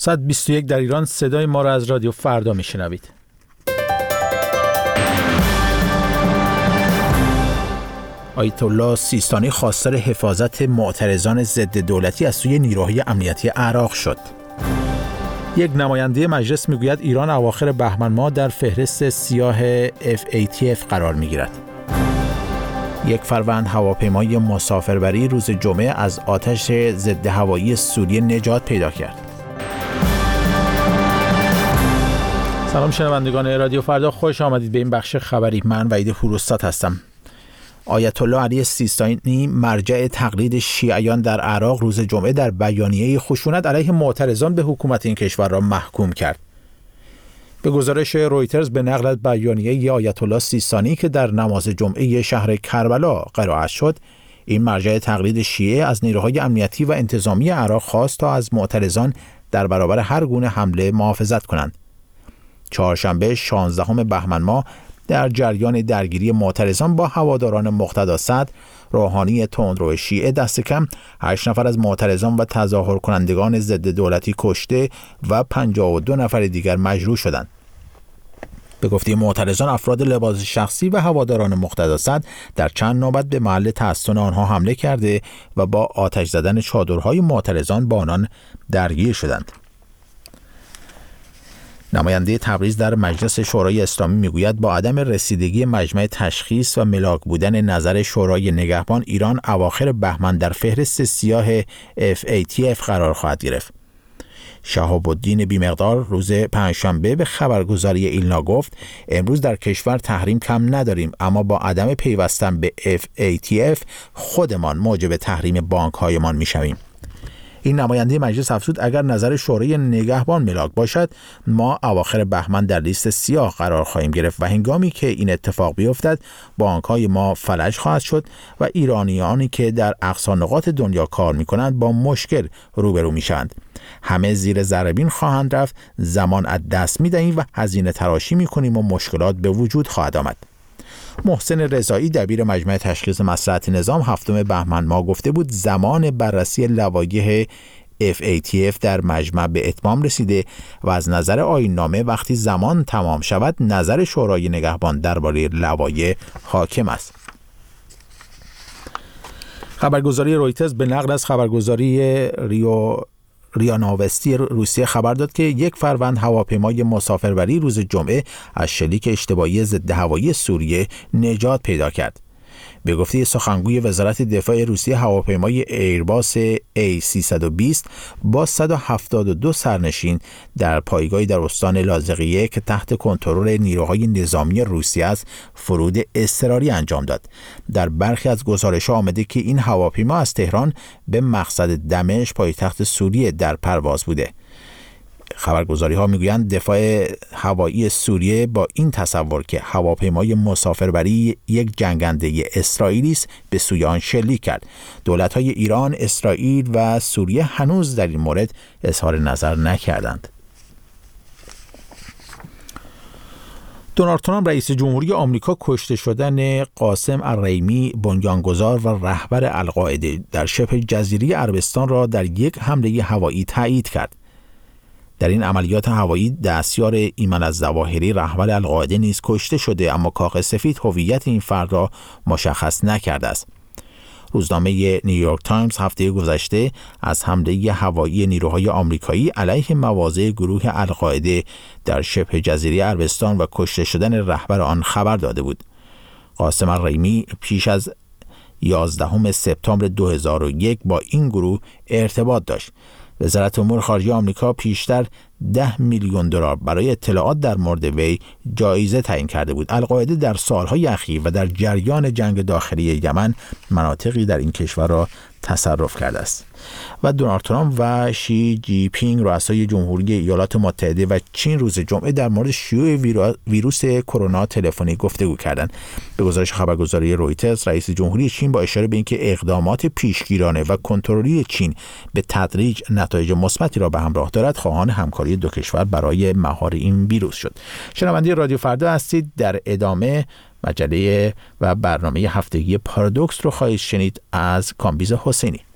ساعت 21 در ایران. صدای ما را از رادیو فردا میشنوید. آیت الله سیستانی خواستار حفاظت معترضان ضد دولتی از سوی نیروهای امنیتی عراق شد. یک نماینده مجلس میگوید ایران اواخر بهمن ماه در فهرست سیاه FATF قرار میگیرد. یک فروند هواپیمای مسافربری روز جمعه از آتش ضد هوایی سوریه نجات پیدا کرد. سلام شنوندگان رادیو فردا، خوش آمدید به این بخش خبری. من وحید فروستاد هستم. آیت الله علی سیستانی مرجع تقلید شیعیان در عراق روز جمعه در بیانیه خشونت علیه معترضان به حکومت این کشور را محکوم کرد. به گزارش رویترز به نقل از بیانیه آیت الله سیستانی که در نماز جمعه شهر کربلا قرائت شد، این مرجع تقلید شیعه از نیروهای امنیتی و انتظامی عراق خواست تا از معترضان در برابر هر گونه حمله محافظت کنند. چهارشنبه 16 بهمن ماه در جریان درگیری معترضان با هواداران مقتدا صدر، روحانی تندرو شیعه دست کم 8 نفر از معترضان و تظاهر کنندگان ضد دولتی کشته و 52 نفر دیگر مجروح شدند. به گفته معترضان، افراد لباس شخصی و هواداران مقتدا صدر در چند نوبت به محل تحصن آنها حمله کرده و با آتش زدن چادرهای معترضان با آنان درگیر شدند. نماینده تبریز در مجلس شورای اسلامی میگوید با عدم رسیدگی مجمع تشخیص و ملاک بودن نظر شورای نگهبان، ایران اواخر بهمن در فهرست سیاه FATF قرار خواهد گرفت. شهاب الدین بیمقدار روز پنجشنبه به خبرگزاری ایلنا گفت امروز در کشور تحریم کم نداریم، اما با عدم پیوستن به FATF خودمان موجب تحریم بانک‌هایمان میشویم. این نماینده مجلس افزود اگر نظر شورای نگهبان ملاک باشد، ما اواخر بهمن در لیست سیاه قرار خواهیم گرفت و هنگامی که این اتفاق بیفتد بانک‌های ما فلج خواهد شد و ایرانیانی که در اقصی نقاط دنیا کار می‌کنند با مشکل روبرو میشوند. همه زیر ذره خواهند رفت، زمان از دست می‌دهیم و هزینه تراشی می‌کنیم و مشکلات به وجود خواهد آمد. محسن رضایی دبیر مجمع تشخیص مصلحت نظام 7 بهمن ماه گفته بود زمان بررسی لوایح FATF در مجمع به اتمام رسیده و از نظر آیین‌نامه وقتی زمان تمام شود نظر شورای نگهبان درباره لوایح حاکم است. خبرگزاری رویترز به نقل از خبرگزاری ریا نوستی روسیه خبر داد که یک فروند هواپیمای مسافربری روز جمعه از شلیک اشتباهی ضد هوایی سوریه نجات پیدا کرد. به گفته سخنگوی وزارت دفاع روسیه، هواپیمای ایرباس A320 با 172 سرنشین در پایگاهی در استان لاذقیه که تحت کنترل نیروهای نظامی روسیه است، فرود اضطراری انجام داد. در برخی از گزارش‌ها آمده که این هواپیما از تهران به مقصد دمشق پایتخت سوریه در پرواز بوده. خبرگزاری ها میگویند دفاع هوایی سوریه با این تصور که هواپیمای مسافربری یک جنگنده اسرائیلی است به سوی آن شلیک کرد. دولت‌های ایران، اسرائیل و سوریه هنوز در این مورد اظهار نظر نکردند. دونالد ترامپ رئیس جمهوری آمریکا کشته شدن قاسم الرحیمی بنیانگذار و رهبر القاعده در شبه جزیره عربستان را در یک حمله هوایی تایید کرد. در این عملیات هوایی دستیار ایمن الظواهری رهبر القاعده نیز کشته شده، اما کاخ سفید هویت این فرد را مشخص نکرده است. روزنامه نیویورک تایمز هفته گذشته از حمله هوایی نیروهای آمریکایی علیه مواضع گروه القاعده در شبه جزیره عربستان و کشته شدن رهبر آن خبر داده بود. قاسم الرحیمی پیش از 11 سپتامبر 2001 با این گروه ارتباط داشت. وزارت امور خارجه آمریکا پیشتر 10 میلیون دلار برای اطلاعات در مورد وی جایزه تعیین کرده بود. القاعده در سالهای اخیر و در جریان جنگ داخلی یمن مناطقی در این کشور را تصرف کرده است. و دونالد ترامپ و شی جی پینگ رؤسای جمهوری ایالات متحده و چین روز جمعه در مورد شیوع ویروس کرونا تلفنی گفتگو کردند. به گزارش خبرگزاری رویترز، رئیس جمهوری چین با اشاره به اینکه اقدامات پیشگیرانه و کنترلی چین به تدریج نتایج مثبتی را به همراه دارد، خواهان همکاری دو کشور برای مهار این ویروس شد. شنونده رادیو فردا هستید. در ادامه مجله و برنامه هفتگی پارادوکس رو خواهید شنید از کامبیز حسینی.